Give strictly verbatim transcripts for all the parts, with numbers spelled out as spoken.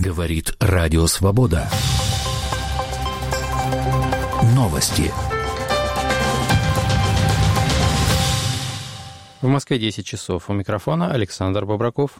Говорит Радио Свобода. Новости. В Москве десять часов. У микрофона Александр Бобраков.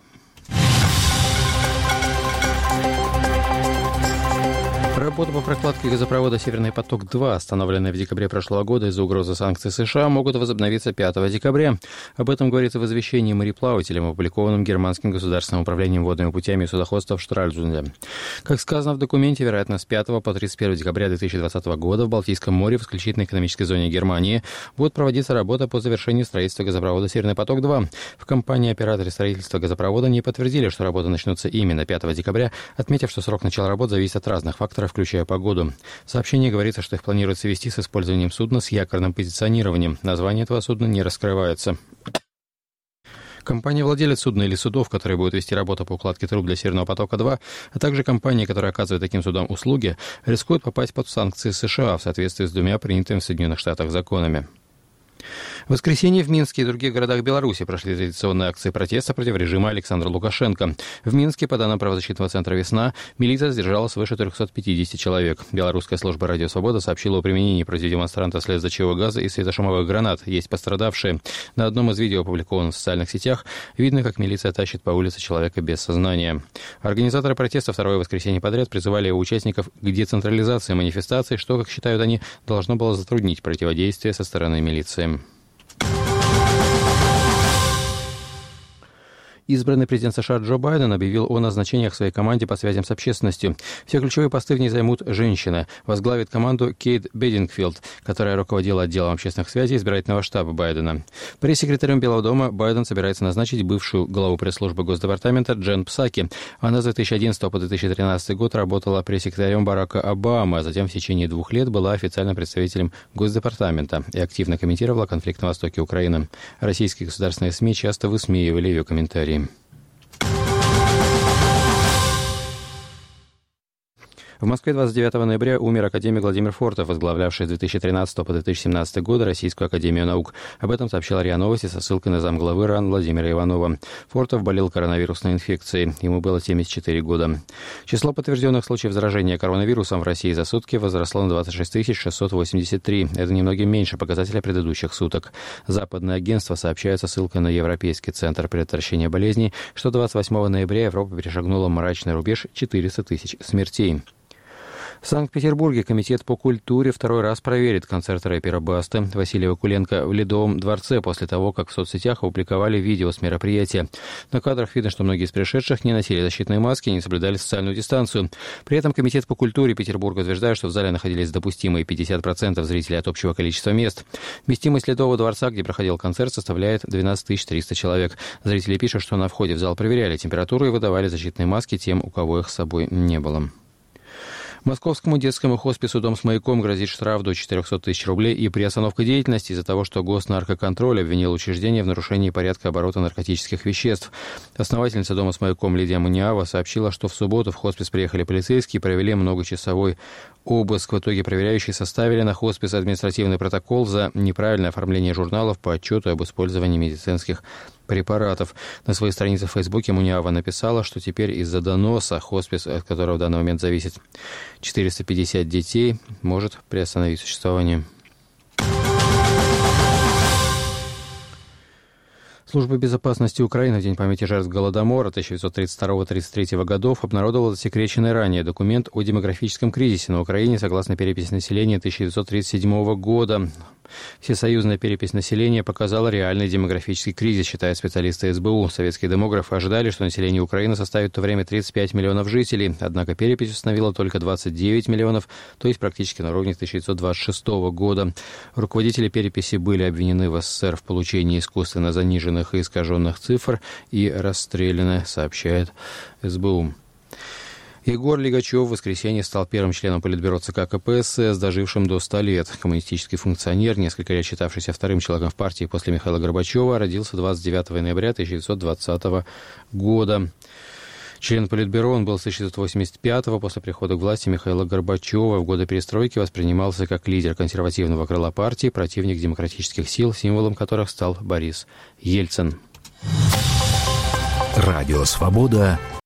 Работа по прокладке газопровода «Северный поток-два», остановленная в декабре прошлого года из-за угрозы санкций США, могут возобновиться пятого декабря. Об этом говорится в извещении мореплавателям, опубликованном Германским государственным управлением водными путями и судоходства в Штральзунде. Как сказано в документе, вероятно, с пятого по тридцать первое декабря две тысячи двадцатого года в Балтийском море в исключительной экономической зоне Германии будет проводиться работа по завершению строительства газопровода «Северный поток-два». В компании-операторе строительства газопровода не подтвердили, что работы начнутся именно пятого декабря, отметив, что срок начала работ зависит от разных факторов, включая погоду. В сообщении говорится, что их планируется вести с использованием судна с якорным позиционированием. Название этого судна не раскрывается. Компания-владелец судна или судов, которые будут вести работу по укладке труб для «Северного потока-два», а также компании, которые оказывают таким судам услуги, рискуют попасть под санкции США в соответствии с двумя принятыми в Соединенных Штатах законами. В воскресенье в Минске и других городах Беларуси прошли традиционные акции протеста против режима Александра Лукашенко. В Минске, по данным правозащитного центра «Весна», милиция задержала свыше триста пятьдесят человек. Белорусская служба «Радио Свобода» сообщила о применении против демонстрантов слезоточивого газа и светошумовых гранат. Есть пострадавшие. На одном из видео, опубликованном в социальных сетях, видно, как милиция тащит по улице человека без сознания. Организаторы протеста второе воскресенье подряд призывали участников к децентрализации манифестаций, что, как считают они, должно было затруднить противодействие со стороны милиции. Избранный президент США Джо Байден объявил о назначениях в своей команде по связям с общественностью. Все ключевые посты в ней займут женщины. Возглавит команду Кейт Бедингфилд, которая руководила отделом общественных связей избирательного штаба Байдена. Пресс-секретарем Белого дома Байден собирается назначить бывшую главу пресс-службы Госдепартамента Джен Псаки. Она с две тысячи одиннадцатого по две тысячи тринадцатый год работала пресс-секретарем Барака Обамы, а затем в течение двух лет была официальным представителем Госдепартамента и активно комментировала конфликт на востоке Украины. Российские государственные СМИ часто высмеивали ее комментарии. В Москве двадцать девятого ноября умер академик Владимир Фортов, возглавлявший с две тысячи тринадцатого по две тысячи семнадцатый годы Российскую академию наук. Об этом сообщила РИА Новости со ссылкой на замглавы РАН Владимира Иванова. Фортов болел коронавирусной инфекцией. Ему было семьдесят четыре года. Число подтвержденных случаев заражения коронавирусом в России за сутки возросло на двадцать шесть тысяч шестьсот восемьдесят три. Это немногим меньше показателя предыдущих суток. Западное агентство сообщает со ссылкой на Европейский центр предотвращения болезней, что двадцать восьмого ноября Европа перешагнула мрачный рубеж четыреста тысяч смертей. В Санкт-Петербурге Комитет по культуре второй раз проверит концерт рэпера Басты Василия Вакуленко в Ледовом дворце после того, как в соцсетях опубликовали видео с мероприятия. На кадрах видно, что многие из пришедших не носили защитные маски и не соблюдали социальную дистанцию. При этом Комитет по культуре Петербурга утверждает, что в зале находились допустимые пятьдесят процентов зрителей от общего количества мест. Вместимость Ледового дворца, где проходил концерт, составляет двенадцать тысяч триста человек. Зрители пишут, что на входе в зал проверяли температуру и выдавали защитные маски тем, у кого их с собой не было. Московскому детскому хоспису «Дом с маяком» грозит штраф до четыреста тысяч рублей и приостановка деятельности из-за того, что Госнаркоконтроль обвинил учреждение в нарушении порядка оборота наркотических веществ. Основательница «Дома с маяком» Лидия Муниава сообщила, что в субботу в хоспис приехали полицейские и провели многочасовой обыск. В итоге проверяющие составили на хоспис административный протокол за неправильное оформление журналов по отчету об использовании медицинских препаратов. На своей странице в Фейсбуке Муниава написала, что теперь из-за доноса хоспис, от которого в данный момент зависит четыреста пятьдесят детей, может приостановить существование. Служба безопасности Украины в День памяти жертв Голодомора тысяча девятьсот тридцать второго — тридцать третьего годов обнародовала засекреченный ранее документ о демографическом кризисе на Украине согласно переписи населения тысяча девятьсот тридцать седьмого года. Всесоюзная перепись населения показала реальный демографический кризис, считают специалисты эс бэ у. Советские демографы ожидали, что население Украины составит в то время тридцать пять миллионов жителей. Однако перепись установила только двадцать девять миллионов, то есть практически на уровне тысяча девятьсот двадцать шестого года. Руководители переписи были обвинены в эс эс эс эр в получении искусственно заниженных и искаженных цифр и расстреляны, сообщает эс бэ у. Егор Лигачев в воскресенье стал первым членом Политбюро ЦК ка пэ эс эс, дожившим до ста лет. Коммунистический функционер, несколько лет считавшийся вторым человеком в партии после Михаила Горбачева, родился двадцать девятого ноября тысяча девятьсот двадцатого года. Член Политбюро он был с тысяча девятьсот восемьдесят пятого. После прихода к власти Михаила Горбачева в годы перестройки воспринимался как лидер консервативного крыла партии, противник демократических сил, символом которых стал Борис Ельцин. Радио «Свобода».